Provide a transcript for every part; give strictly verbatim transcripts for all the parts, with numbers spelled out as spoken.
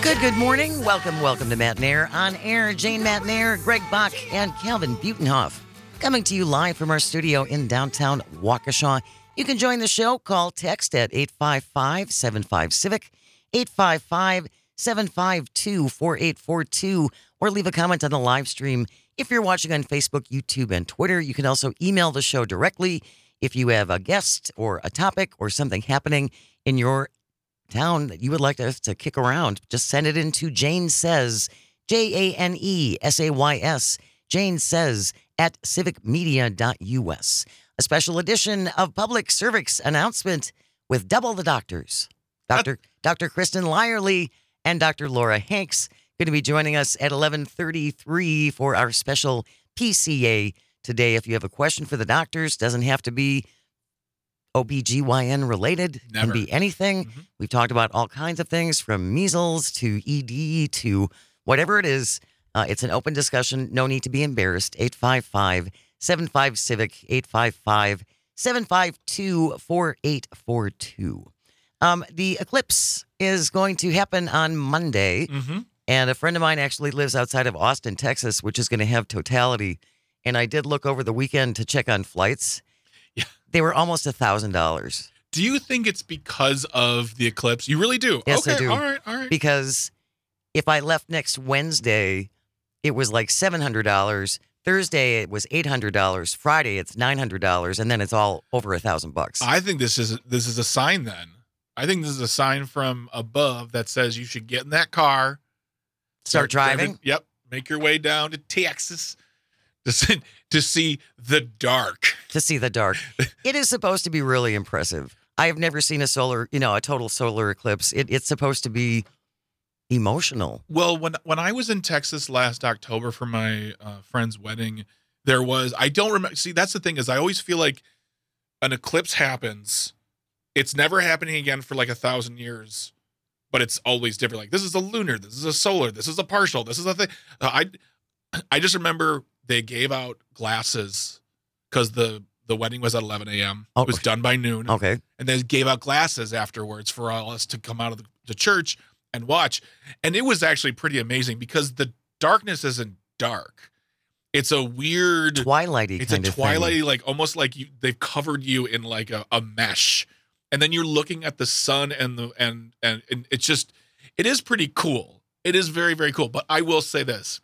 Good, good morning. Welcome, welcome to Matt and Air. On air, Jane Matt and Air, Greg Bach, and Calvin Butenhoff. Coming to you live from our studio in downtown Waukesha. You can join the show. Call text at eight five five, seven five, CIVIC, eight five five, seven five two, four eight four two, or leave a comment on the live stream. If you're watching on Facebook, YouTube, and Twitter, you can also email the show directly. If you have a guest or a topic or something happening in your town that you would like us to kick around, just send it into Jane Says, J A N E S A Y S, Jane Says at civic media dot U S. A special edition of Public Service Announcement with double the doctors. Doctor Doctor Kristen Lyerly and Doctor Laura Hanks going to be joining us at eleven thirty-three for our special P C A today. If you have a question for the doctors, doesn't have to be O B G Y N related. Never. Can be anything. Mm-hmm. We've talked about all kinds of things from measles to E D to whatever it is. Uh, it's an open discussion. No need to be embarrassed. eight five five, seven five, CIVIC, eight five five, seven five two, four eight four two. Um, the eclipse is going to happen on Monday. Mm-hmm. And a friend of mine actually lives outside of Austin, Texas, which is going to have totality. And I did look over the weekend to check on flights. Yeah. They were almost a thousand dollars. Do you think it's because of the eclipse? You really do? Yes, okay, I do. all right, all right. Because if I left next Wednesday, it was like seven hundred dollars. Thursday, it was eight hundred dollars. Friday, it's nine hundred dollars. And then it's all over a thousand bucks. I think this is this is a sign then. I think this is a sign from above that says you should get in that car. Start driving? Yep. Make your way down to Texas to see, to see the dark. To see the dark. It is supposed to be really impressive. I have never seen a solar, you know, a total solar eclipse. It, it's supposed to be emotional. Well, when when I was in Texas last October for my uh, friend's wedding, there was, I don't remember. See, that's the thing is I always feel like an eclipse happens. It's never happening again for like a thousand years. But it's always different. Like, this is a lunar, this is a solar, this is a partial, this is a thing. Uh, I I just remember they gave out glasses because the, the wedding was at eleven a.m. Oh, it was done by noon. Okay. And they gave out glasses afterwards for all us to come out of the, the church and watch. And it was actually pretty amazing because the darkness isn't dark. It's a weird... Twilighty It's kind a of thing. twilighty, like almost like you, they've covered you in like a, a mesh. And then you're looking at the sun and the and, and and it's just it is pretty cool. It is very, very cool. But I will say this.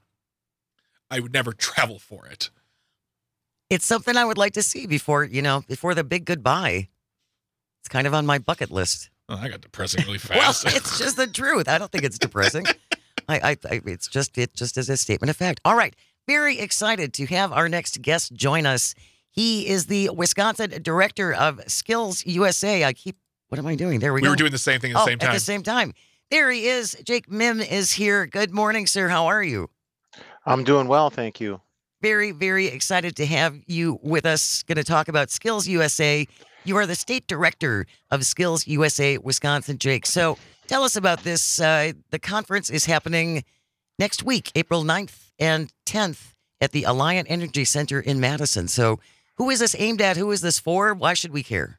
I would never travel for it. It's something I would like to see before, you know, before the big goodbye. It's kind of on my bucket list. Oh, I got depressing really Well, fast. it's just the truth. I don't think it's depressing. I, I, I it's just it just is a statement of fact. All right. Very excited to have our next guest join us. He is the Wisconsin Director of Skills U S A. I keep, what am I doing? There we, we go. were doing the same thing at the oh, same time. At the same time. There he is. Jake Mim is here. Good morning, sir. How are you? I'm doing well, thank you. Very, very excited to have you with us. Going to talk about Skills U S A. You are the State Director of Skills U S A Wisconsin, Jake. So tell us about this. Uh, the conference is happening next week, April ninth and tenth at the Alliant Energy Center in Madison. So who is this aimed at? Who is this for? Why should we care?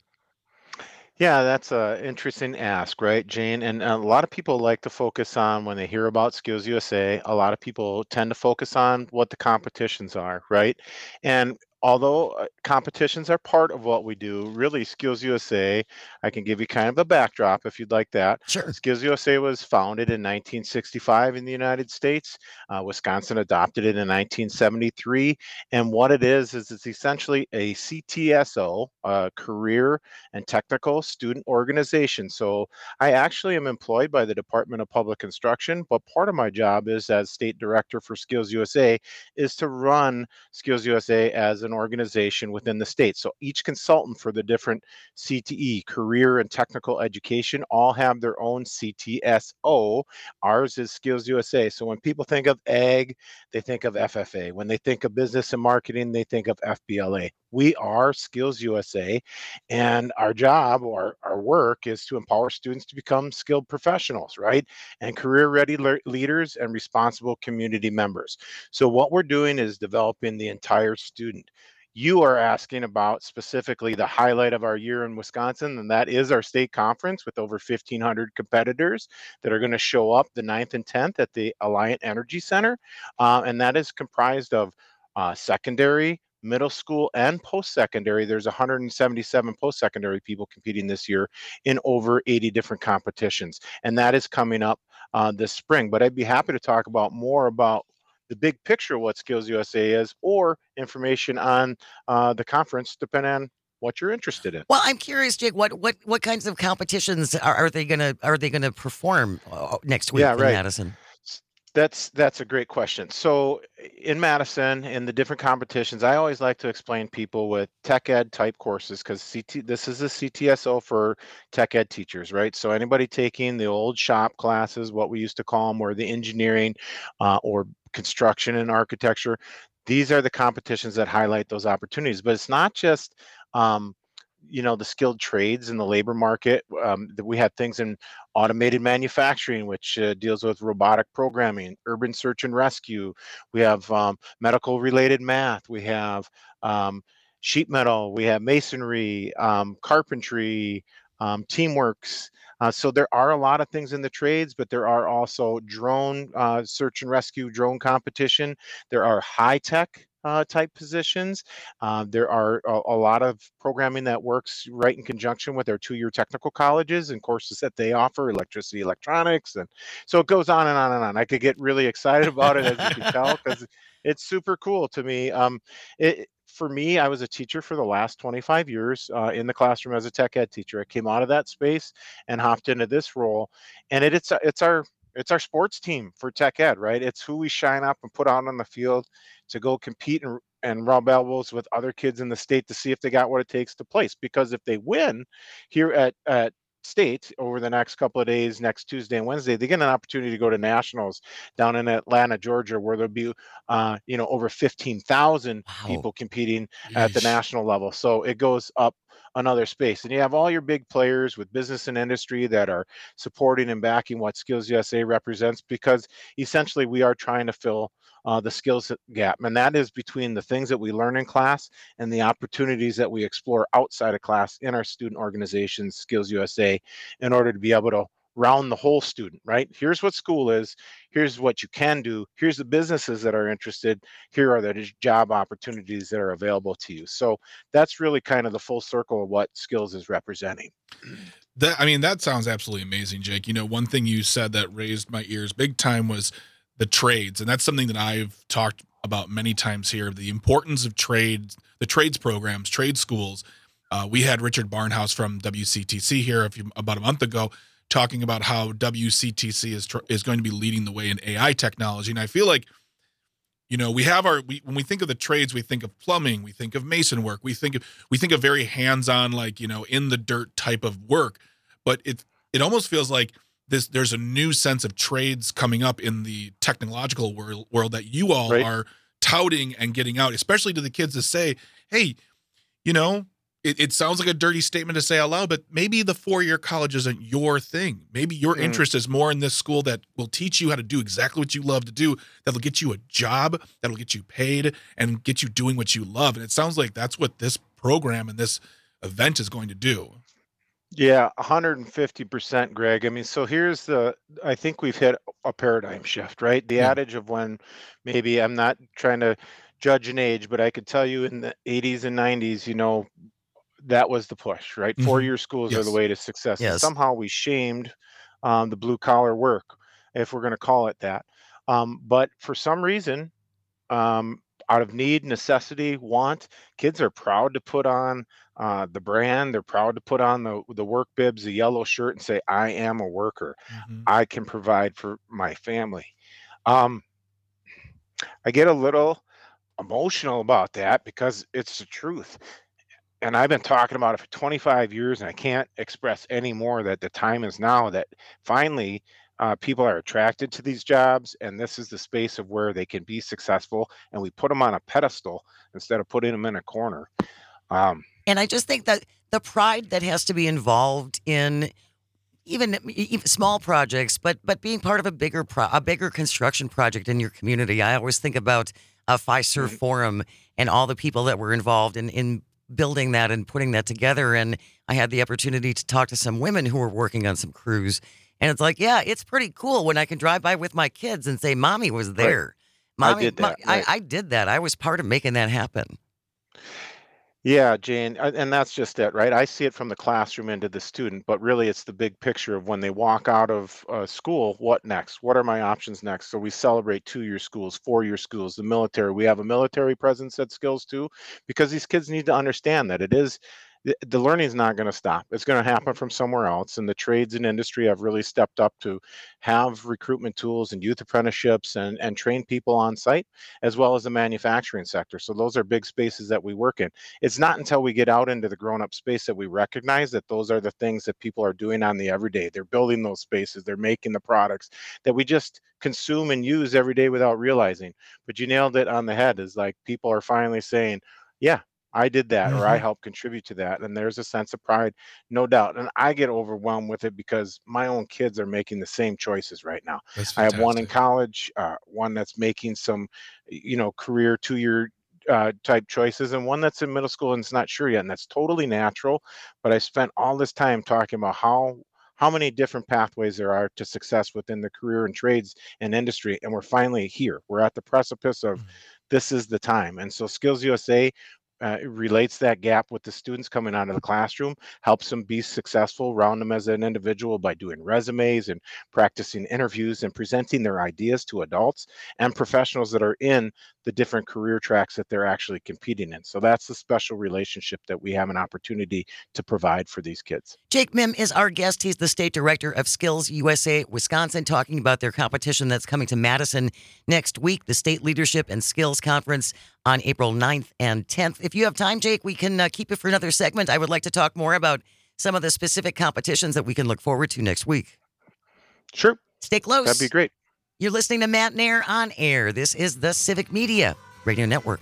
Yeah, that's an interesting ask, right, Jane? And a lot of people like to focus on when they hear about Skills U S A, a lot of people tend to focus on what the competitions are, right? And although uh, competitions are part of what we do, really Skills U S A, I can give you kind of a backdrop if you'd like that. Sure. Skills U S A was founded in nineteen sixty-five in the United States. Uh, Wisconsin adopted it in nineteen seventy-three. And what it is, is it's essentially a C T S O, a career and technical student organization. So I actually am employed by the Department of Public Instruction, but part of my job is as State Director for Skills U S A is to run Skills U S A as an organization within the state. So each consultant for the different C T E, career and technical education, all have their own C T S O. Ours is Skills U S A. So when people think of ag, they think of F F A. When they think of business and marketing, they think of F B L A. We are Skills U S A, and our job or our work is to empower students to become skilled professionals, right? And career-ready le- leaders and responsible community members. So what we're doing is developing the entire student. You are asking about specifically the highlight of our year in Wisconsin, and that is our state conference with over fifteen hundred competitors that are going to show up the ninth and tenth at the Alliant Energy Center. Uh, and that is comprised of uh, secondary, middle school, and post-secondary. There's one hundred seventy-seven post-secondary people competing this year in over eighty different competitions. And that is coming up uh, this spring. But I'd be happy to talk about more about the big picture of what Skills U S A is, or information on uh, the conference, depending on what you're interested in. Well, I'm curious, Jake. What what what kinds of competitions are, are they gonna are they gonna perform uh, next week Yeah, in right. Madison? That's that's a great question. So in Madison, in the different competitions, I always like to explain people with tech ed type courses, because C T this is a C T S O for tech ed teachers, right? So anybody taking the old shop classes, what we used to call them, or the engineering uh, or construction and architecture, these are the competitions that highlight those opportunities. But it's not just um, you know, the skilled trades in the labor market. Um, that we have things in automated manufacturing, which uh, deals with robotic programming, urban search and rescue. We have um, medical related math. We have um, sheet metal. We have masonry, um, carpentry, um, teamworks. Uh, so there are a lot of things in the trades, but there are also drone uh, search and rescue drone competition. There are high tech uh, type positions. Uh, there are a, a lot of programming that works right in conjunction with our two-year technical colleges and courses that they offer, electricity, electronics, and so it goes on and on and on. I could get really excited about it, as you can tell, because it's super cool to me. Um, it, for me, I was a teacher for the last twenty-five years uh, in the classroom as a tech ed teacher. I came out of that space and hopped into this role, and it, it's it's our it's our sports team for tech ed, right? It's who we shine up and put out on the field to go compete and and rub elbows with other kids in the state to see if they got what it takes to place. Because if they win here at at state over the next couple of days, next Tuesday and Wednesday, they get an opportunity to go to nationals down in Atlanta, Georgia, where there'll be uh, you know, over fifteen thousand Wow. people competing at the Yeesh. national level. So it goes up another space, and you have all your big players with business and industry that are supporting and backing what Skills U S A represents, because essentially we are trying to fill uh, the skills gap, and that is between the things that we learn in class and the opportunities that we explore outside of class in our student organizations, Skills U S A, in order to be able to round the whole student, right? Here's what school is, here's what you can do, here's the businesses that are interested, here are the job opportunities that are available to you. So that's really kind of the full circle of what Skills is representing. That, I mean, that sounds absolutely amazing, Jake. You know, one thing you said that raised my ears big time was the trades. And that's something that I've talked about many times here, the importance of trades, the trades programs, trade schools. Uh, we had Richard Barnhouse from W C T C here a few, about a month ago, talking about how W C T C is tr- is going to be leading the way in A I technology. And I feel like, you know, we have our we, when we think of the trades, we think of plumbing, we think of mason work, we think of we think of very hands-on, like, you know, in the dirt type of work. But it it almost feels like this there's a new sense of trades coming up in the technological world, world that you all Right. are touting and getting out, especially to the kids, to say, hey, you know, it, it sounds like a dirty statement to say out loud, but maybe the four-year college isn't your thing. Maybe your Mm. interest is more in this school that will teach you how to do exactly what you love to do, that'll get you a job, that'll get you paid, and get you doing what you love. And it sounds like that's what this program and this event is going to do. Yeah, one hundred fifty percent, Greg. I mean, so here's the, I think we've hit a paradigm shift, right? The Yeah. adage of when maybe, I'm not trying to judge an age, but I could tell you in the eighties and nineties, you know, that was the push, right? Mhm. Four-year schools are the Yes. way to success. And Yes. somehow we shamed um, the blue collar work, if we're going to call it that. Um, but for some reason, um, out of need, necessity, want, kids are proud to put on uh, the brand. They're proud to put on the the work bibs, the yellow shirt, and say, "I am a worker. Mhm. I can provide for my family." Um, I get a little emotional about that because it's the truth. And I've been talking about it for twenty-five years, and I can't express any more that the time is now that finally uh, people are attracted to these jobs, and this is the space of where they can be successful, and we put them on a pedestal instead of putting them in a corner. Um, And I just think that the pride that has to be involved in even, even small projects, but but being part of a bigger pro, a bigger construction project in your community. I always think about a Fiserv Mhm. Forum and all the people that were involved in in building that and putting that together. And I had the opportunity to talk to some women who were working on some crews, and it's like, yeah, it's pretty cool when I can drive by with my kids and say, "Mommy was Right. there." I Mommy, did mo- that. I, Right. I did that. I was part of making that happen. Yeah, Jane, a- and that's just it, right? I see it from the classroom into the student, but really it's the big picture of when they walk out of uh, school, what next? What are my options next? So we celebrate two-year schools, four-year schools, the military. We have a military presence at Skills too, because these kids need to understand that it is the, the learning is not going to stop. It's going to happen from somewhere else. And the trades and industry have really stepped up to have recruitment tools and youth apprenticeships and, and train people on site, as well as the manufacturing sector. So those are big spaces that we work in. It's not until we get out into the grown-up space that we recognize that those are the things that people are doing on the everyday. They're building those spaces, they're making the products that we just consume and use every day without realizing. But you nailed it on the head, is like people are finally saying, yeah, I did that, or I Hmm. helped contribute to that. And there's a sense of pride, no doubt. And I get overwhelmed with it because my own kids are making the same choices right now. That's I have one in fantastic. college, uh, one that's making some, you know, career two-year uh, type choices, and one that's in middle school and it's not sure yet, and that's totally natural. But I spent all this time talking about how how many different pathways there are to success within the career and trades and industry, and we're finally here. We're at the precipice of Mhm. this is the time, and so Skills U S A. Uh, it relates that gap with the students coming out of the classroom, helps them be successful, round them as an individual by doing resumes and practicing interviews and presenting their ideas to adults and professionals that are in the different career tracks that they're actually competing in. So that's the special relationship that we have an opportunity to provide for these kids. Jake Mim is our guest. He's the state director of Skills U S A Wisconsin, talking about their competition that's coming to Madison next week, the State Leadership and Skills Conference on April ninth and tenth. If you have time, Jake, we can uh, keep it for another segment. I would like to talk more about some of the specific competitions that we can look forward to next week. Sure, Stay that'd be close. great. You're listening to Matt Nair on air. This is the Civic Media Radio Network.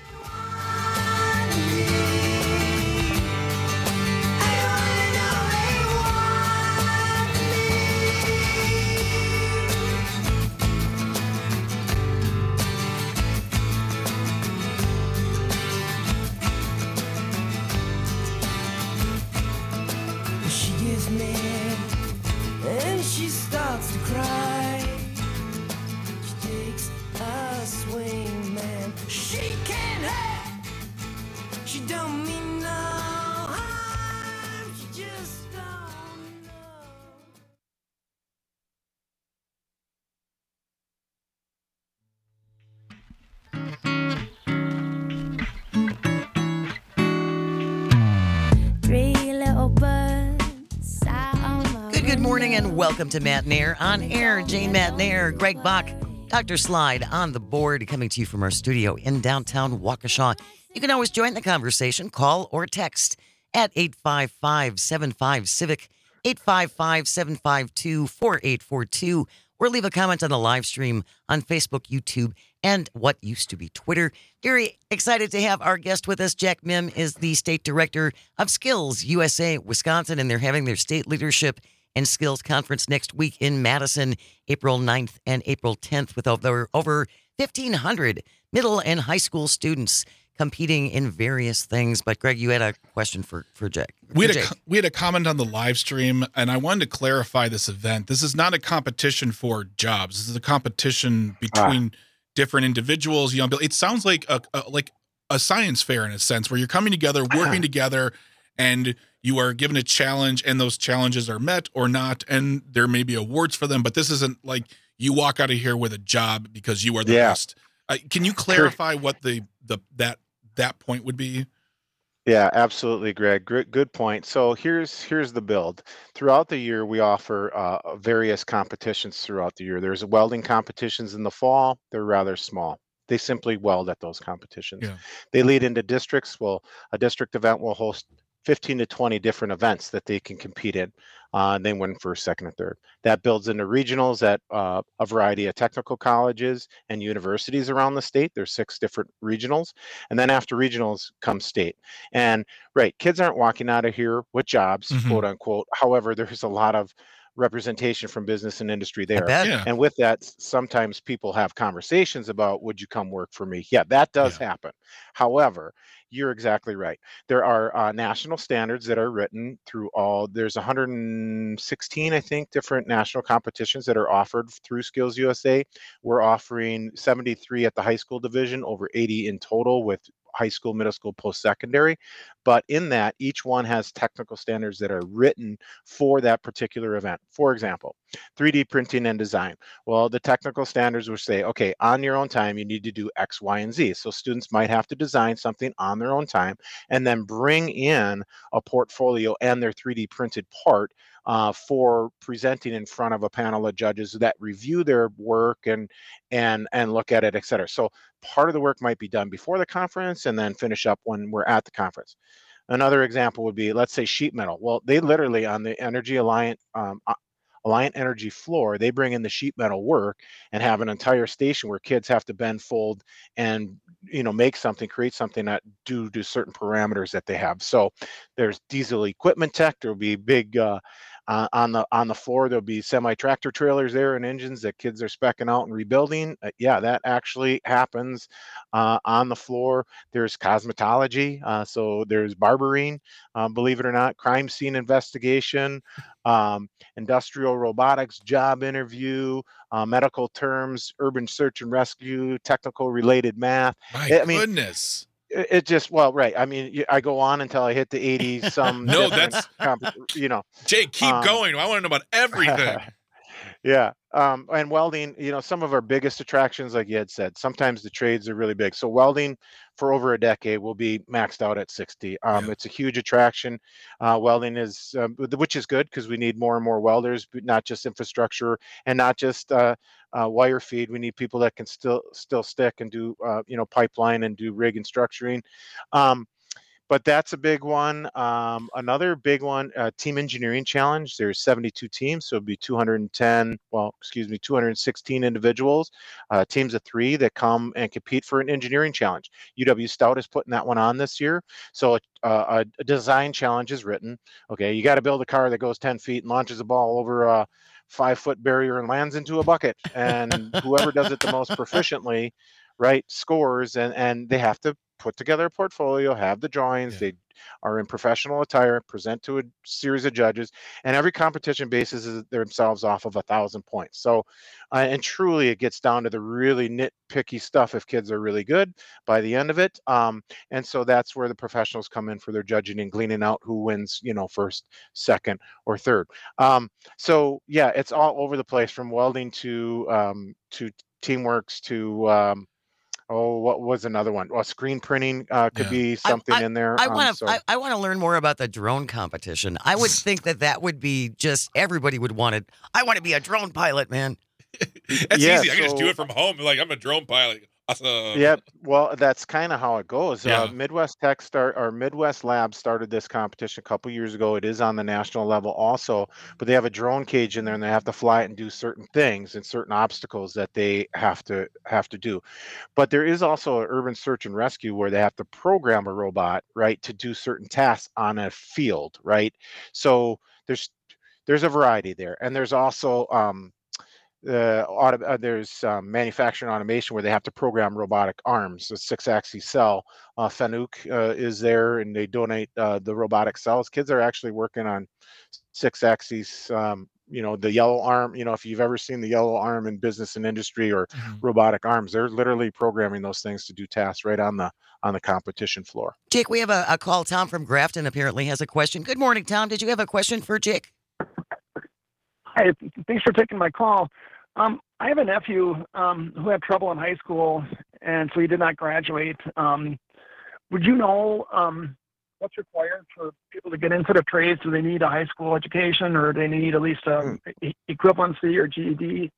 She gets mad and she starts to cry. She takes a swing, man. She can't help. She don't mean no harm. She just don't know. Three little birds out on my Good, good morning, window. and welcome to Matt Nair on air. Jane Matt Nair, Greg Bach, Doctor Slide on the board, coming to you from our studio in downtown Waukesha. You can always join the conversation, call or text at eight five five, seven five, CIVIC, eight five five, seven five two, four eight four two, or leave a comment on the live stream on Facebook, YouTube, and what used to be Twitter. Very excited to have our guest with us. Jack Mim is the state director of Skills U S A Wisconsin, and they're having their state leadership and skills conference next week in Madison, April ninth and April tenth, with over, over fifteen hundred middle and high school students competing in various things. But Greg, you had a question for, for Jack. We for had a Jake. co- we had a comment on the live stream, and I wanted to clarify this event. This is not a competition for jobs. This is a competition between different individuals. Young people. It sounds like a, a like a science fair in a sense, where you're coming together, working together, and you are given a challenge, and those challenges are met or not, and there may be awards for them. But this isn't like you walk out of here with a job because you are the Yeah. best. Uh, can you clarify what the the that that point would be? Yeah, absolutely, Greg. Good, good point. So here's here's the build. Throughout the year, we offer uh, various competitions throughout the year. There's welding competitions in the fall. They're rather small. They simply weld at those competitions. Yeah. They lead into districts. Well, a district event will host fifteen to twenty different events that they can compete in. Uh, and they win first, second, or third. That builds into regionals at uh, a variety of technical colleges and universities around the state. There's six different regionals. And then after regionals comes state. And right, kids aren't walking out of here with jobs, Mhm. quote unquote. However, there's a lot of representation from business and industry I there. bet. Yeah. And with that, s- sometimes people have conversations about, would you come work for me? Yeah, that does Yeah. happen. However, you're exactly right. There are uh, national standards that are written through all, there's one hundred sixteen, I think, different national competitions that are offered through Skills U S A. We're offering seventy-three at the high school division, over eighty in total with high school, middle school, post-secondary. But in that, each one has technical standards that are written for that particular event. For example, three D printing and design. Well, the technical standards will say, okay, on your own time, you need to do X, Y, and Z. So students might have to design something on their own time and then bring in a portfolio and their three D printed part uh, for presenting in front of a panel of judges that review their work and and and look at it, et cetera. So part of the work might be done before the conference and then finish up when we're at the conference. Another example would be, let's say, sheet metal. Well, they literally on the Energy Alliant um, uh, Alliant Energy floor, they bring in the sheet metal work and have an entire station where kids have to bend, fold, and you know make something, create something that due to certain parameters that they have. So there's diesel equipment tech. There'll be big uh, uh, on the on the floor. There'll be semi tractor trailers there and engines that kids are speccing out and rebuilding. Uh, yeah, that actually happens uh, on the floor. There's cosmetology. Uh, so there's barbering. Uh, believe it or not, crime scene investigation. Um, industrial robotics job interview, uh, medical terms, urban search and rescue, technical related math. My I mean, goodness. it, it just, well, right. I mean, y- I go on until I hit the eighty some No, different, that's comp- you know. Jake, keep Um, going. I want to know about everything. Yeah. Um, and welding, you know, some of our biggest attractions, like you had said, sometimes the trades are really big. So welding for over a decade will be maxed out at sixty. Um, Yeah. It's a huge attraction. Uh, welding is, um, which is good because we need more and more welders, but not just infrastructure and not just uh, uh, wire feed. We need people that can still still stick and do, uh, you know, pipeline and do rig and structuring. Um, but that's a big one. Um, another big one, uh, team engineering challenge. There's seventy-two teams, so it'd be two hundred ten, well, excuse me, two hundred sixteen individuals, uh, teams of three that come and compete for an engineering challenge. U W Stout is putting that one on this year. So uh, a, a design challenge is written. Okay, you got to build a car that goes ten feet and launches a ball over a five foot barrier and lands into a bucket. And whoever does it the most proficiently, right, scores, and and they have to put together a portfolio, have the drawings. Yeah. They are in professional attire, present to a series of judges, and every competition bases themselves off of a thousand points. So, uh, and truly, it gets down to the really nitpicky stuff if kids are really good by the end of it. Um, and so that's where the professionals come in for their judging and gleaning out who wins, you know, first, second, or third. Um, so yeah, it's all over the place from welding to um, to Teamworks to um, oh, what was another one? Well, screen printing uh, could Yeah. be I, something I, in there. I Um, want to. so I, I want to learn more about the drone competition. I would think that that would be just everybody would want it. I want to be a drone pilot, man. That's Yeah, easy. I can just do so- it from home. Like I'm a drone pilot. Awesome. yeah, well, that's kind of how it goes. Yeah. Uh, Midwest Tech start or Midwest Lab started this competition a couple years ago. It is on the national level also, but they have a drone cage in there and they have to fly it and do certain things and certain obstacles that they have to have to do. But there is also an urban search and rescue where they have to program a robot, right, to do certain tasks on a field, right? So there's there's a variety there, and there's also um, uh, auto, uh, there's um, manufacturing automation where they have to program robotic arms. The six-axis cell, uh, Fanuc uh, is there, and they donate uh, the robotic cells. Kids are actually working on six-axis. Um, you know, the yellow arm. You know, if you've ever seen the yellow arm in business and industry or Mhm. robotic arms, they're literally programming those things to do tasks right on the on the competition floor. Jake, we have a, a call. Tom from Grafton apparently has a question. Good morning, Tom. Did you have a question for Jake? Hi, thanks for taking my call. Um, I have a nephew um, who had trouble in high school, and so he did not graduate. Um, would you know um, what's required for people to get into the trades? Do they need a high school education, or do they need at least a e- equivalency or G E D?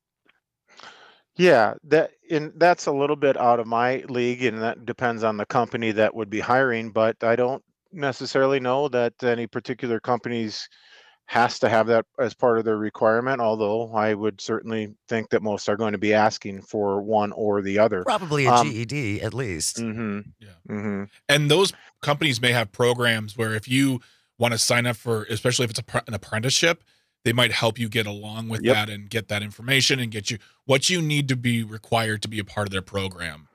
Yeah, that and that's a little bit out of my league, and that depends on the company that would be hiring. But I don't necessarily know that any particular companies has to have that as part of their requirement. Although I would certainly think that most are going to be asking for one or the other. Probably a Um, G E D at least. Mm-hmm. Yeah. Mm-hmm. And those companies may have programs where if you want to sign up for, especially if it's a, pr- an apprenticeship, they might help you get along with Yep. that and get that information and get you what you need to be required to be a part of their program.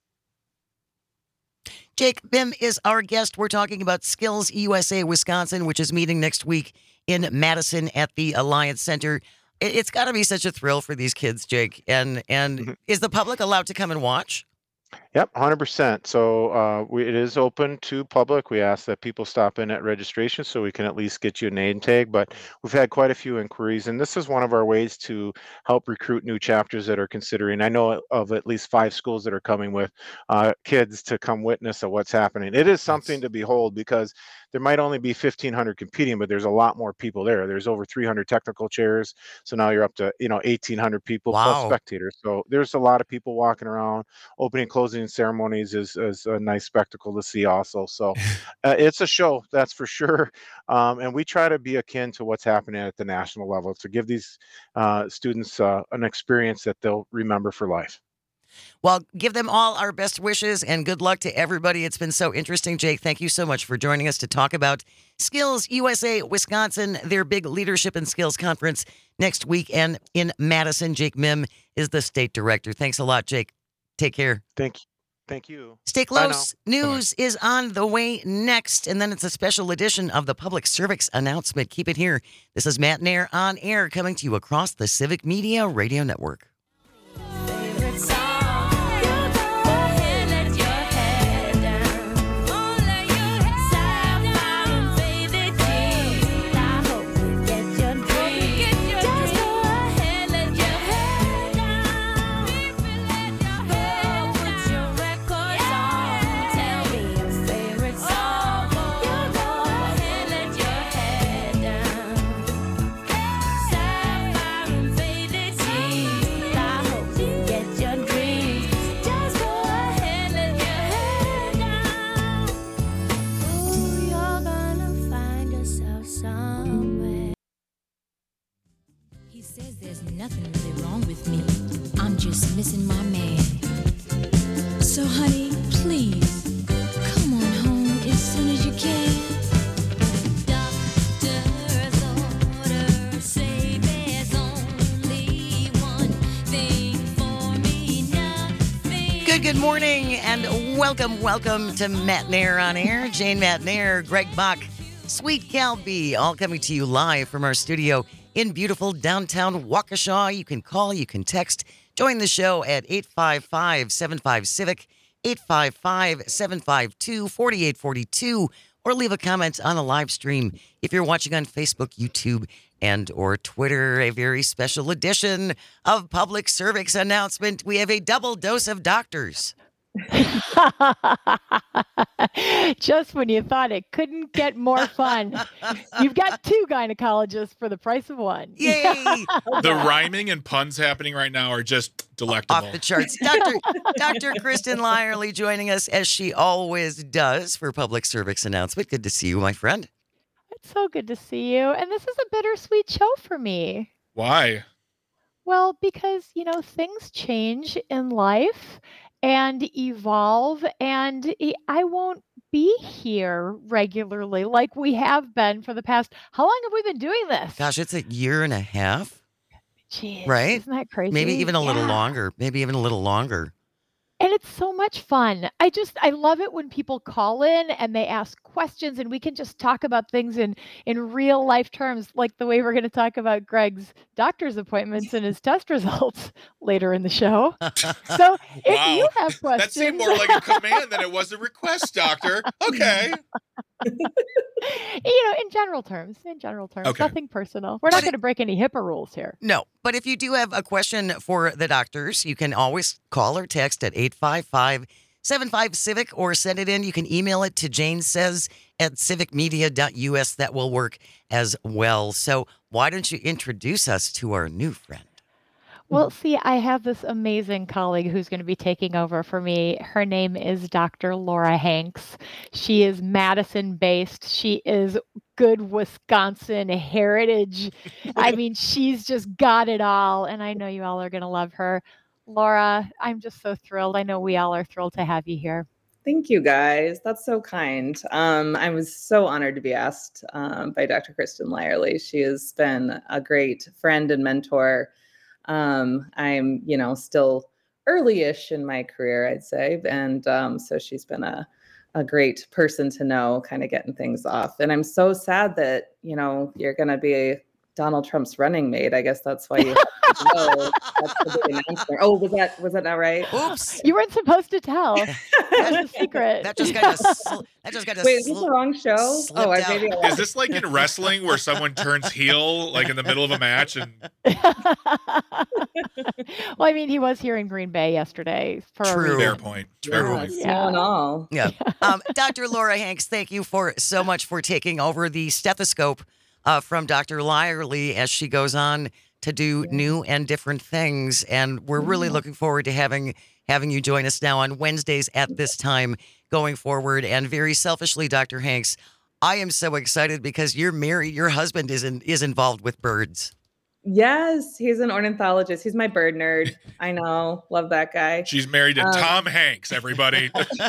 Jake Bim is our guest. We're talking about Skills U S A Wisconsin, which is meeting next week in Madison at the Alliance Center. It- It's got to be such a thrill for these kids, Jake. And and Mhm. is the public allowed to come and watch? Yep, one hundred percent. So uh, we, it is open to public. We ask that people stop in at registration so we can at least get you a name tag. But we've had quite a few inquiries, and this is one of our ways to help recruit new chapters that are considering. I know of at least five schools that are coming with uh, kids to come witness of what's happening. It is something That's- to behold because there might only be fifteen hundred competing, but there's a lot more people there. There's over three hundred technical chairs, so now you're up to you know eighteen hundred people plus Wow. spectators. So there's a lot of people walking around. Opening and closing ceremonies is, is a nice spectacle to see also. So uh, it's a show, that's for sure. Um, and we try to be akin to what's happening at the national level to give these uh, students uh, an experience that they'll remember for life. Well, give them all our best wishes and good luck to everybody. It's been so interesting, Jake. Thank you so much for joining us to talk about Skills U S A Wisconsin, their big leadership and skills conference next weekend in Madison. Jake Mim is the state director. Thanks a lot, Jake. Take care. Thank you. Thank you. Stay Bye now. close. News is on the way next, and then it's a special edition of the Public Service announcement. Keep it here. This is Matt Nair on air, coming to you across the Civic Media Radio Network. Favorite song. You go ahead, let your head down. Oh, let your head down. Favorite thing. I hope you get your dream. Just go ahead, let your head down. Oh, put your records on. Tell me your favorite song. You go ahead, let your head down. Sapphire and faded teeth. I hope you get your dreams. Just go ahead, let your head down. Ooh, you're gonna find yourself somewhere. He says there's nothing really wrong with me. I'm just missing my man. So, honey, please come on home as soon as you can. Doctor's orders say there's only one thing for me, nothing. Good, good morning, and welcome, welcome to Matt Nair on air. Jane Matt Nair, Greg Bach, Sweet Cal B, all coming to you live from our studio in beautiful downtown Waukesha. You can call, you can text. Join the show at eight five five, seven five, Civic, eight five five, seven five two, four eight four two, or leave a comment on the live stream if you're watching on Facebook, YouTube, and or Twitter. A very special edition of Public Service announcement. We have a double dose of doctors. Just when you thought it couldn't get more fun, you've got two gynecologists for the price of one. Yay! The rhyming and puns happening right now are just delectable. Off the charts. Doctor Doctor Kristen Lyerly joining us as she always does for Public Service announcement. Good to see you, my friend. It's so good to see you. And this is a bittersweet show for me. Why? Well, because, you know, things change in life and evolve, and I- I won't be here regularly like we have been for the past. How long have we been doing this? Gosh, it's a year and a half, Jeez, right? Isn't that crazy? maybe even a little Yeah. longer. Maybe even a little longer. And it's so much fun. I just I love it when people call in and they ask questions and we can just talk about things in in real life terms, like the way we're going to talk about Greg's doctor's appointments and his test results later in the show. So if Wow. you have questions, That seemed more like a command than it was a request, doctor. Okay. you know, in general terms, in general terms, Okay. nothing personal. We're But not it- going to break any HIPAA rules here. No, but if you do have a question for the doctors, you can always call or text at eight five five, seven five, Civic or send it in. You can email it to Jane Says at civic media dot U S. That will work as well. So why don't you introduce us to our new friend? Well, see, I have this amazing colleague who's going to be taking over for me. Her name is Doctor Laura Hanks. She is Madison based. She is good Wisconsin heritage. I mean, she's just got it all. And I know you all are going to love her. Laura, I'm just so thrilled. I know we all are thrilled to have you here. Thank you, guys. That's so kind. Um, I was so honored to be asked um, by Doctor Kristen Lyerly. She has been a great friend and mentor. Um, I'm, you know, still early-ish in my career, I'd say, and um, so she's been a a great person to know, kind of getting things off. And I'm so sad that, you know, you're going to be Donald Trump's running mate. I guess that's why you have to know. That's the big announcement. Oh, was that was that not right? Oops. You weren't supposed to tell. That's a secret. That just kind of sl- that just kind of Wait, is this the wrong show? slipped Oh, I out. maybe I Is this like in wrestling where someone turns heel like in the middle of a match and Well, I mean, he was here in Green Bay yesterday for a True. reason. fair point? Fair yeah, point. snow Yeah. and all. Yeah. Um, Doctor Laura Hanks, thank you for so much for taking over the stethoscope uh, from Doctor Lyerly as she goes on to do new and different things. And we're really looking forward to having having you join us now on Wednesdays at this time going forward. And very selfishly, Doctor Hanks, I am so excited because you're married. Your husband is in, is involved with birds. Yes, he's an ornithologist. He's my bird nerd. I know. Love that guy. She's married to Um, Tom Hanks, everybody.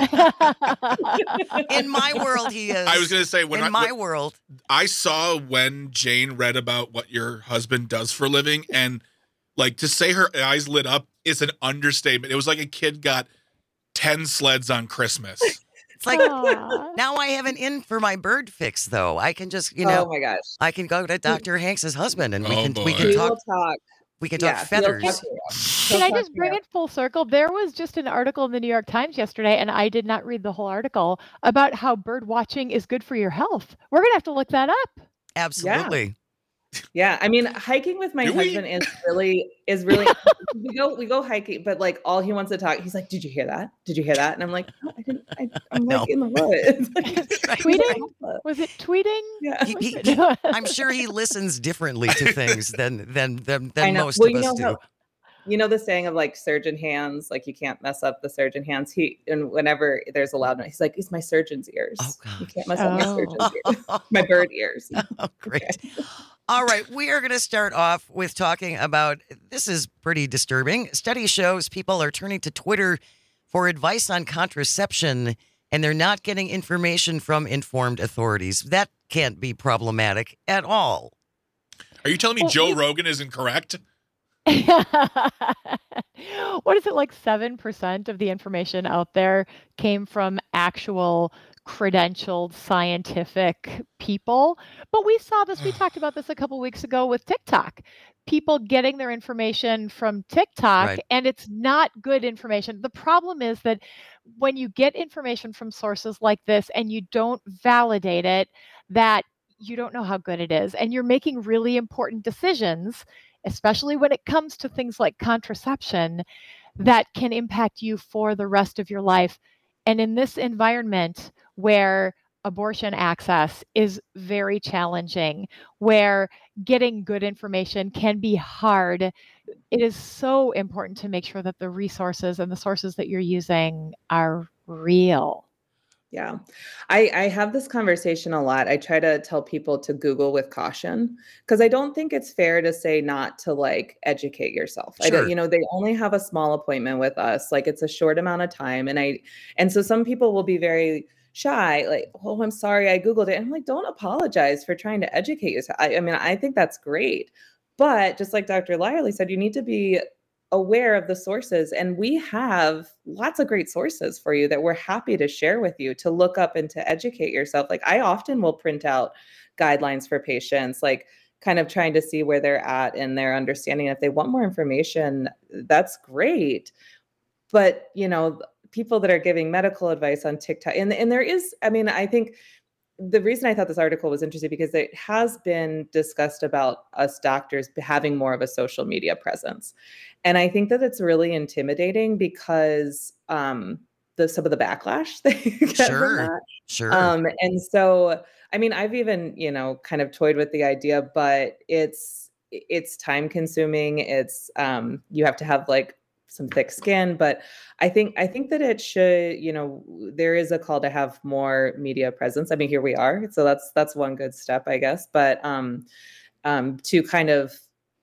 In my world, he is. I was going to say, when in I, my when- world. I saw when Jane read about what your husband does for a living, and like to say her eyes lit up is an understatement. It was like a kid got ten sleds on Christmas. It's like Aw. now I have an in for my bird fix, though. I can just, you know, oh my gosh. I can go to Doctor Hanks's husband and we Oh, can we boy. can We talk will talk. we can Yeah, talk he'll feathers. talk to you. Can He'll I talk just to bring you. it full circle? There was just an article in the New York Times yesterday, and I did not read the whole article about how bird watching is good for your health. We're gonna have to look that up. Absolutely. Yeah, I mean, hiking with my Do we? husband is really is really we go we go hiking, but like all he wants to talk, he's like, "Did you hear that? Did you hear that?" And I'm like, "No, I didn't. I, I'm No. like in the woods." Like, Tweeting? Was it tweeting? Yeah. He- he- he- I'm sure he listens differently to things than than than, I than know. most Well, of you us know do. how you know the saying of like surgeon hands, like you can't mess up the surgeon hands. He and whenever there's a loud noise, he's like, "It's my surgeon's ears. Oh, You gosh. can't mess up my Oh. surgeon's ears, my bird ears." Oh, great. All right, we are going to start off with talking about this is pretty disturbing. Study shows people are turning to Twitter for advice on contraception, and they're not getting information from informed authorities. That can't be problematic at all. Are you telling me Well, Joe you- Rogan is incorrect? What is it, like seven percent of the information out there came from actual credentialed scientific people? But we saw this, we talked about this a couple weeks ago with TikTok. People getting their information from TikTok, Right. and it's not good information. The problem is that when you get information from sources like this and you don't validate it, that you don't know how good it is. And you're making really important decisions, especially when it comes to things like contraception, that can impact you for the rest of your life. And in this environment where abortion access is very challenging, where getting good information can be hard, it is so important to make sure that the resources and the sources that you're using are real. Yeah. I, I have this conversation a lot. I try to tell people to Google with caution because I don't think it's fair to say not to like educate yourself. I Sure. don't, you know, they only have a small appointment with us. Like it's a short amount of time. And I, and so some people will be very shy, like, oh, I'm sorry, I Googled it. And I'm like, don't apologize for trying to educate yourself. I, I mean, I think that's great. But just like Doctor Lyerly said, you need to be aware of the sources, and we have lots of great sources for you that we're happy to share with you to look up and to educate yourself. Like I often will print out guidelines for patients, like kind of trying to see where they're at in their understanding. If they want more information, that's great. But you know, people that are giving medical advice on TikTok, and, and there is, I mean, I think the reason I thought this article was interesting because it has been discussed about us doctors having more of a social media presence. And I think that it's really intimidating because um, the some of the backlash they get Sure. from that. Sure. Um, and so, I mean, I've even, you know, kind of toyed with the idea, but it's it's time consuming. It's um, you have to have like some thick skin, but I think I think that it should, you know, there is a call to have more media presence. I mean, here we are, so that's that's one good step, I guess. But um, um, to kind of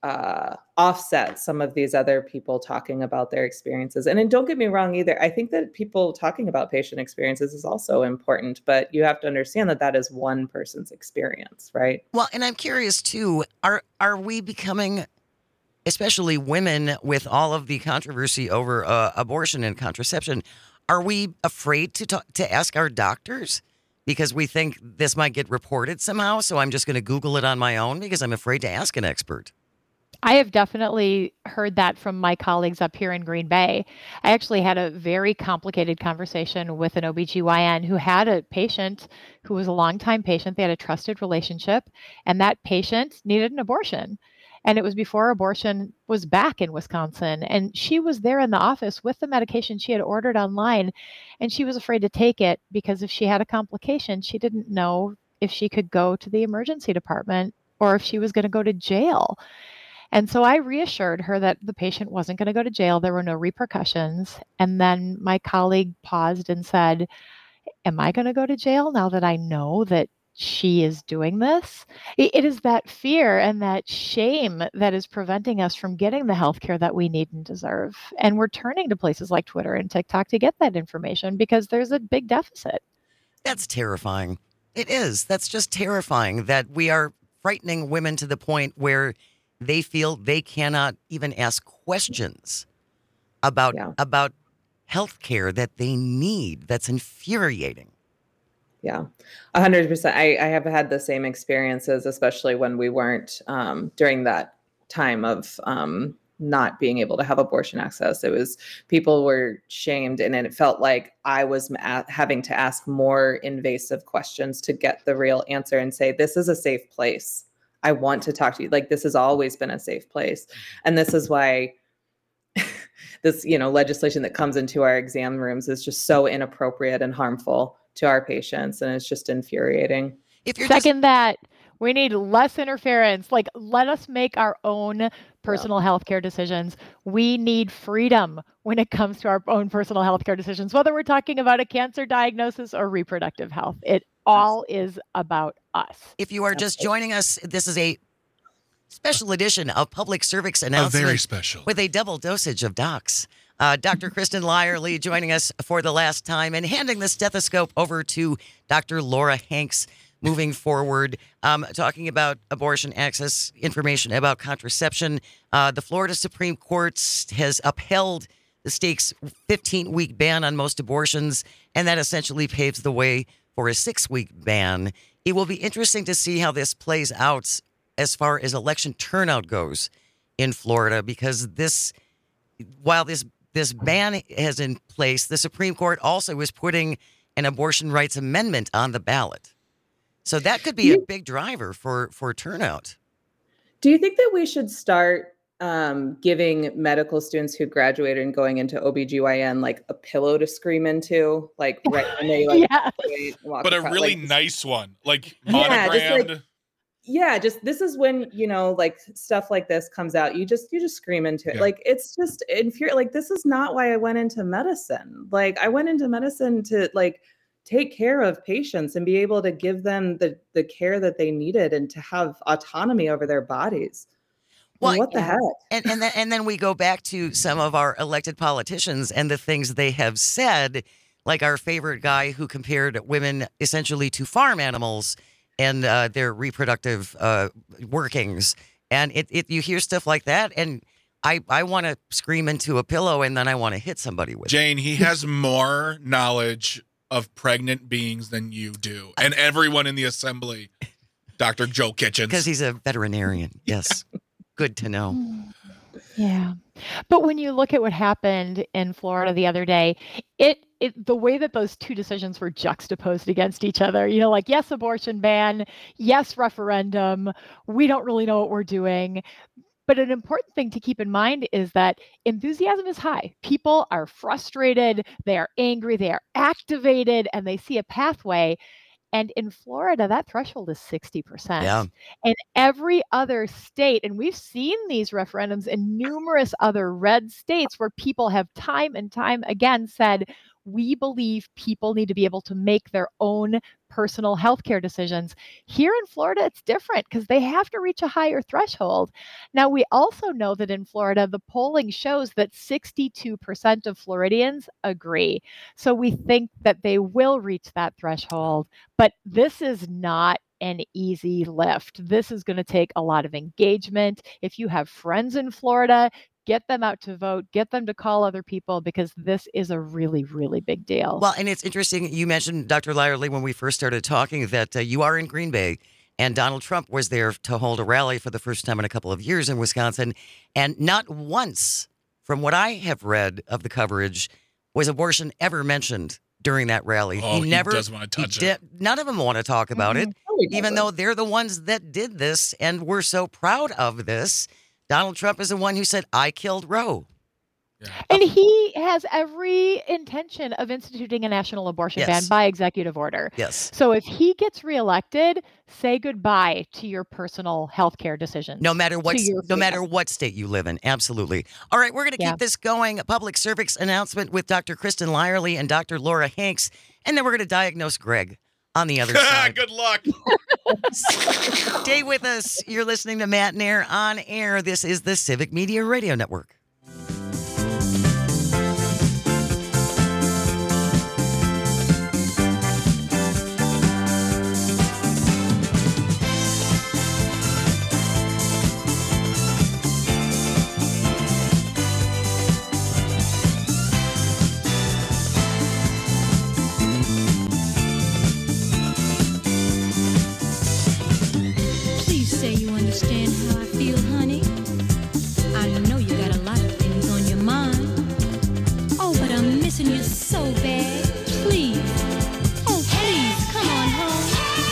uh, offset some of these other people talking about their experiences. And then don't get me wrong either. I think that people talking about patient experiences is also important, but you have to understand that that is one person's experience, right? Well, and I'm curious too, are are we becoming, especially women with all of the controversy over uh, abortion and contraception, are we afraid to talk, to ask our doctors because we think this might get reported somehow? So I'm just going to Google it on my own because I'm afraid to ask an expert. I have definitely heard that from my colleagues up here in Green Bay. I actually had a very complicated conversation with an O B G Y N who had a patient who was a longtime patient. They had a trusted relationship, and that patient needed an abortion. And it was before abortion was back in Wisconsin. And she was there in the office with the medication she had ordered online, and she was afraid to take it because if she had a complication, she didn't know if she could go to the emergency department or if she was going to go to jail. And so I reassured her that the patient wasn't going to go to jail. There were no repercussions. And then my colleague paused and said, am I going to go to jail now that I know that she is doing this? It, it is that fear and that shame that is preventing us from getting the health care that we need and deserve. And we're turning to places like Twitter and TikTok to get that information because there's a big deficit. That's terrifying. It is. That's just terrifying that we are frightening women to the point where they feel they cannot even ask questions about Yeah. about health care that they need. That's infuriating. Yeah, a hundred percent. I, I have had the same experiences, especially when we weren't um, during that time of um, not being able to have abortion access. It was people were shamed, and it felt like I was ma- having to ask more invasive questions to get the real answer and say, this is a safe place. I want to talk to you. Like, this has always been a safe place. And this is why this, you know, legislation that comes into our exam rooms is just so inappropriate and harmful to our patients. And it's just infuriating. If you're just, Second that, we need less interference. Like, let us make our own personal health care decisions. We need freedom when it comes to our own personal health care decisions, whether we're talking about a cancer diagnosis or reproductive health. It all is about us. if you are just joining us, this is a special edition of Public Cervix A Announcement very special. with a double dosage of docs. Uh, Doctor Kristen Lyerly joining us for the last time and handing the stethoscope over to Doctor Laura Hanks moving forward, um, talking about abortion access information, about contraception. Uh, the Florida Supreme Court has upheld the state's fifteen-week ban on most abortions, and that essentially paves the way for a six-week ban. It will be interesting to see how this plays out as far as election turnout goes in Florida, because this, while this this ban is in place, the Supreme Court also is putting an abortion rights amendment on the ballot. So that could be a big driver for, for turnout. Do you think that we should start um, giving medical students who graduated and going into O B G Y N like a pillow to scream into, like right when they like Yes. graduate, walk But a across- really like, nice one, like Yeah, just like- monogrammed. yeah, just this is when, you know, like stuff like this comes out, you just you just scream into it. Yeah. Like, it's just infuriating. Like, this is not why I went into medicine. Like, I went into medicine to like take care of patients and be able to give them the the care that they needed and to have autonomy over their bodies. I mean, Well, what the yeah. heck? And and then and then we go back to some of our elected politicians and the things they have said, like our favorite guy who compared women essentially to farm animals and uh, their reproductive uh, workings. And it, it you hear stuff like that, and I, I want to scream into a pillow, and then I want to hit somebody with it. Jane, he has more knowledge of pregnant beings than you do, and everyone in the assembly. Doctor Joe Kitchens. Because he's a veterinarian. Yes. Good to know. Yeah. But when you look at what happened in Florida the other day, it, it the way that those two decisions were juxtaposed against each other, you know, like, yes, abortion ban, yes, referendum, we don't really know what we're doing. But an important thing to keep in mind is that enthusiasm is high. People are frustrated, they are angry, they are activated, and they see a pathway. And in Florida, that threshold is sixty percent. Yeah. In every other state, and we've seen these referendums in numerous other red states where people have time and time again said, we believe people need to be able to make their own personal healthcare decisions. Here in Florida, it's different because they have to reach a higher threshold. Now, we also know that in Florida, the polling shows that sixty-two percent of Floridians agree. So we think that they will reach that threshold, but this is not an easy lift. This is going to take a lot of engagement. If you have friends in Florida, get them out to vote, get them to call other people, because this is a really, really big deal. Well, and it's interesting. You mentioned, Doctor Lyerly, when we first started talking, that uh, you are in Green Bay, and Donald Trump was there to hold a rally for the first time in a couple of years in Wisconsin. And not once, from what I have read of the coverage, was abortion ever mentioned during that rally. Oh, he never he doesn't want to he touch did- it. None of them want to talk about it, No, he even doesn't. though they're the ones that did this and we're so proud of this. Donald Trump is the one who said, I killed Roe. Yeah. And he has every intention of instituting a national abortion ban Yes. by executive order. Yes. So if he gets reelected, say goodbye to your personal health care decisions. No matter what, to your no freedom. matter what state you live in, absolutely. All right, we're going to Yeah. keep this going. A public service announcement with Doctor Kristen Lyerly and Doctor Laura Hanks, and then we're going to diagnose Greg on the other side. Good luck. Stay with us. You're listening to Matt and Air on Air. This is the Civic Media Radio Network. Please say you understand how I feel, honey. I know you got a lot of things on your mind. Oh, but I'm missing you so bad. Please. Oh, please, come on home.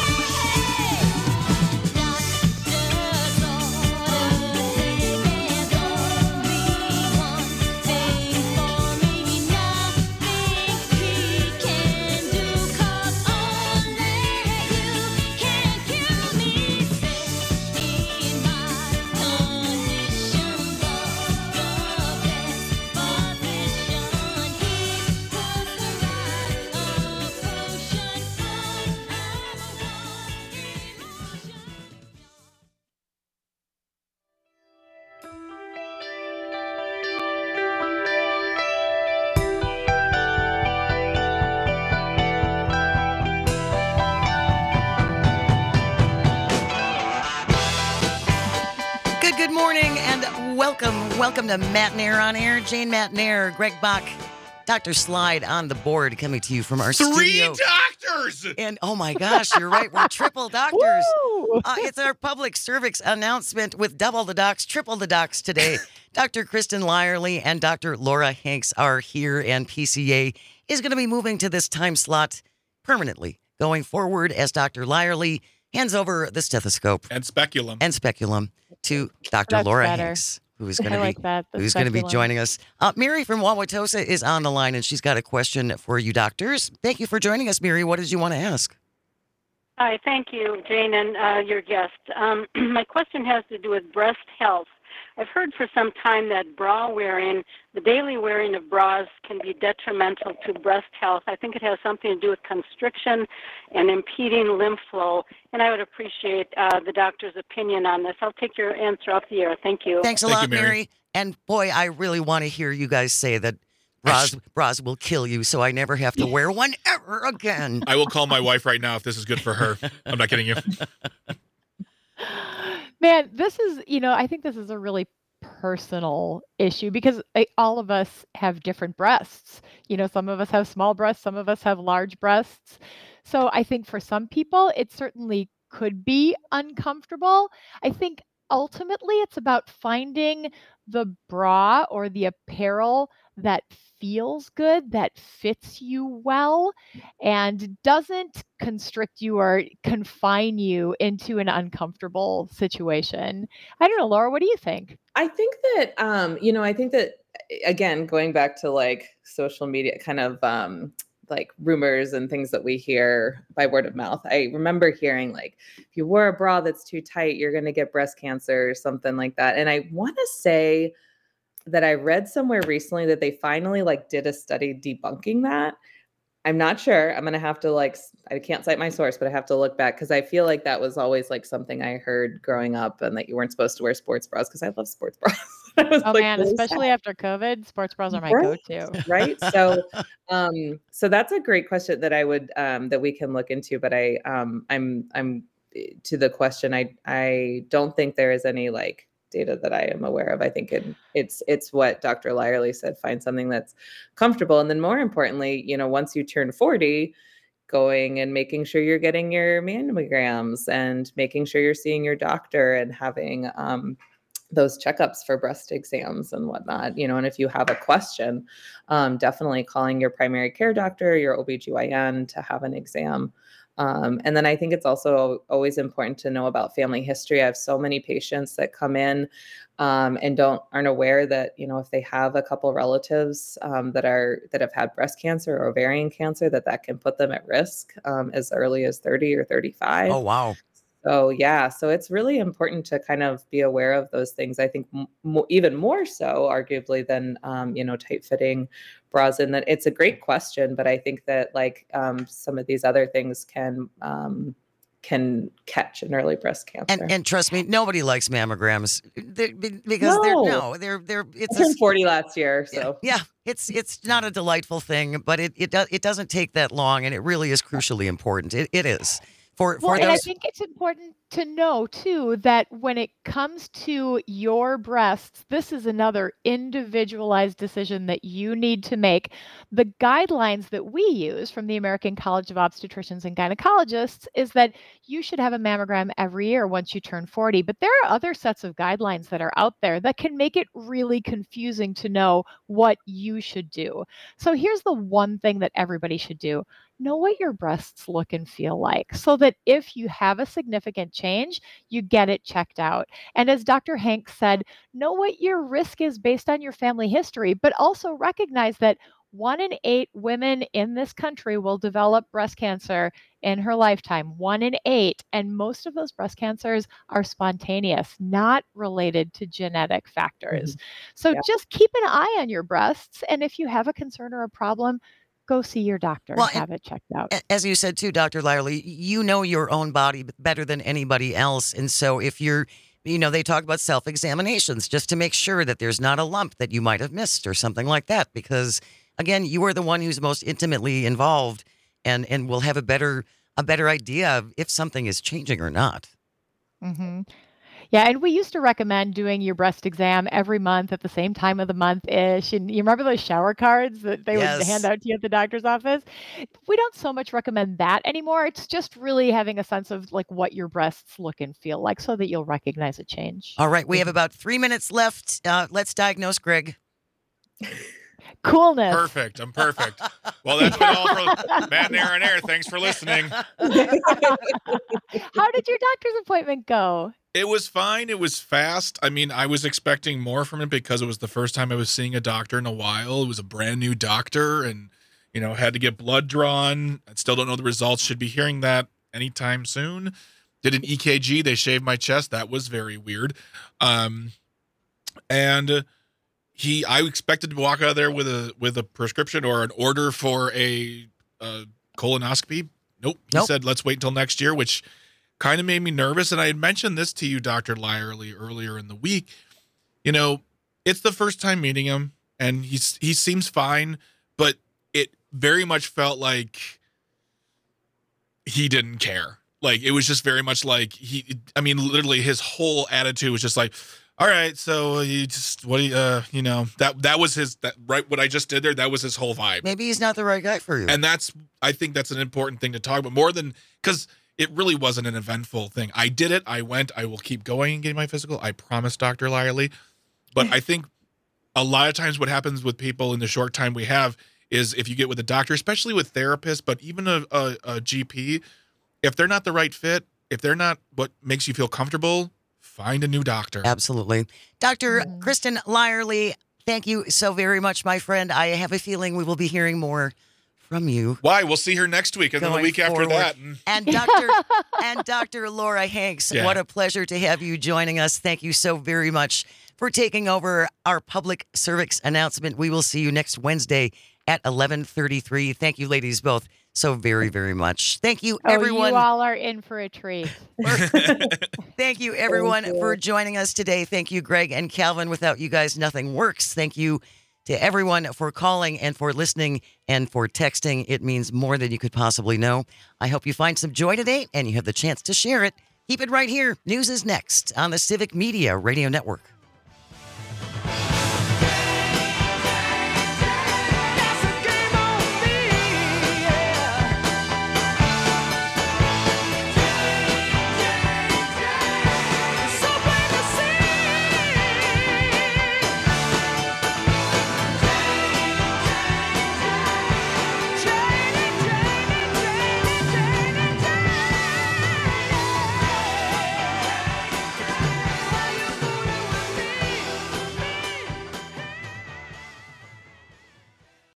Good, good morning, and welcome, welcome to Matt and Air on Air. Jane Matt and Air, Greg Bach, Doctor Slide on the board, coming to you from our Three studio. doctors. And oh my gosh, you're right, we're triple doctors. Woo! Uh, it's our public service announcement with double the docs, triple the docs today. Doctor Kristen Lyerly and Doctor Laura Hanks are here, and P C A is going to be moving to this time slot permanently going forward as Doctor Lyerly hands over the stethoscope And speculum. and speculum to Doctor That's Laura better. Hanks, who is going I to like be that. the who's going to be speculum. joining us. Uh, Mary from Wauwatosa is on the line, and she's got a question for you, doctors. Thank you for joining us, Mary. What did you want to ask? Hi, thank you, Jane, and uh, your guest. Um, my question has to do with breast health. I've heard for some time that bra wearing, the daily wearing of bras, can be detrimental to breast health. I think it has something to do with constriction and impeding lymph flow, and I would appreciate uh, the doctor's opinion on this. I'll take your answer off the air. Thank you. Thanks a Thank lot, you, Mary. Mary. And boy, I really want to hear you guys say that bras bras will kill you, so I never have to wear one ever again. I will call my wife right now if this is good for her. I'm not kidding you. Man, this is, you know, I think this is a really personal issue because I, all of us have different breasts. You know, some of us have small breasts, some of us have large breasts. So I think for some people, it certainly could be uncomfortable. I think ultimately it's about finding the bra or the apparel that feels good, that fits you well, and doesn't constrict you or confine you into an uncomfortable situation. I don't know, Laura, what do you think? I think that um, you know, I think that again, going back to like social media kind of um like rumors and things that we hear by word of mouth. I remember hearing like if you wear a bra that's too tight, you're going to get breast cancer or something like that. And I want to say that I read somewhere recently that they finally like did a study debunking that. I'm not sure. I'm gonna have to like s- I can't cite my source, but I have to look back because I feel like that was always like something I heard growing up, and that you weren't supposed to wear sports bras because I love sports bras. I was Oh like, man, "What is especially that?" after COVID, sports bras are my Right, go-to. right. So, um, so that's a great question that I would um, that we can look into. But I, um, I'm, I'm eh, to the question. I, I don't think there is any like data that I am aware of. I think it, it's, it's what Doctor Lyerly said. Find something that's comfortable, and then more importantly, you know, once you turn forty, going and making sure you're getting your mammograms and making sure you're seeing your doctor and having um, those checkups for breast exams and whatnot, you know, and if you have a question, um, definitely calling your primary care doctor, your O B G Y N to have an exam. Um, and then I think it's also always important to know about family history. I have so many patients that come in um, and don't aren't aware that, you know, if they have a couple relatives um, that are that have had breast cancer or ovarian cancer, that that can put them at risk um, as early as thirty or thirty-five. Oh, wow. So yeah, so it's really important to kind of be aware of those things. I think m- mo- even more so, arguably, than um, you know, tight fitting bras. And that it's a great question, but I think that like um, some of these other things can um, can catch an early breast cancer. And and trust me, nobody likes mammograms. They're- be- because they're No. no, they're they're it's I a, turned forty last year, yeah, so yeah, it's it's not a delightful thing, but it it does it doesn't take that long, and it really is crucially important. It it is for Well, for and I those. think it's important to know too that when it comes to your breasts, this is another individualized decision that you need to make. The guidelines that we use from the American College of Obstetricians and Gynecologists is that you should have a mammogram every year once you turn forty. But there are other sets of guidelines that are out there that can make it really confusing to know what you should do. So here's the one thing that everybody should do: know what your breasts look and feel like so that if you have a significant change, you get it checked out. And as Doctor Hanks said, know what your risk is based on your family history, but also recognize that one in eight women in this country will develop breast cancer in her lifetime. One in eight. And most of those breast cancers are spontaneous, not related to genetic factors. So Yeah. just keep an eye on your breasts. And if you have a concern or a problem, go see your doctor Well, and have it checked out. A- As you said too, Doctor Lyerly, you know your own body b- better than anybody else. And so if you're, you know, they talk about self examinations just to make sure that there's not a lump that you might have missed or something like that. Because again, you are the one who's most intimately involved and, and will have a better a better idea of if something is changing or not. hmm Yeah, and we used to recommend doing your breast exam every month at the same time of the month ish. And you remember those shower cards that they would hand Yes. out to you at the doctor's office? We don't so much recommend that anymore. It's just really having a sense of like what your breasts look and feel like so that you'll recognize a change. All right. We have about three minutes left. Uh, let's diagnose Greg. Coolness. Perfect. I'm perfect. Well, that's been all for Matt and Aaron Air. Thanks for listening. How did your doctor's appointment go? It was fine. It was fast. I mean, I was expecting more from it because it was the first time I was seeing a doctor in a while. It was a brand new doctor and, you know, had to get blood drawn. I still don't know the results. Should be hearing that anytime soon. Did an E K G. They shaved my chest. That was very weird. Um, and he, I expected to walk out of there with a, with a prescription or an order for a, a colonoscopy. Nope. He Nope. said, let's wait until next year, which kind of made me nervous. And I had mentioned this to you, Doctor Lyerly, earlier in the week. You know, it's the first time meeting him, and he's he seems fine, but it very much felt like he didn't care. Like, it was just very much like he, I mean, literally his whole attitude was just like, all right, so you just, what do you, uh, you know, that, that was his, that, right, what I just did there, that was his whole vibe. Maybe he's not the right guy for you. And that's, I think that's an important thing to talk about more than, because it really wasn't an eventful thing. I did it. I went. I will keep going and getting my physical. I promise, Doctor Lyerly. But I think a lot of times what happens with people in the short time we have is if you get with a doctor, especially with therapists, but even a, a, a G P, if they're not the right fit, if they're not what makes you feel comfortable, find a new doctor. Absolutely. Doctor Kristen Lyerly, thank you so very much, my friend. I have a feeling we will be hearing more from you. Why? We'll see her next week and then the Going week after forward. that. And And Doctor and Doctor Laura Hanks, Yeah. what a pleasure to have you joining us. Thank you so very much for taking over our public service announcement. We will see you next Wednesday at eleven thirty-three. Thank you, ladies, both so very, very much. Thank you, Oh, everyone. you all are in for a treat. Thank you, everyone, Thank you. for joining us today. Thank you, Greg and Calvin. Without you guys, nothing works. Thank you to everyone for calling and for listening and for texting. It means more than you could possibly know. I hope you find some joy today and you have the chance to share it. Keep it right here. News is next on the Civic Media Radio Network.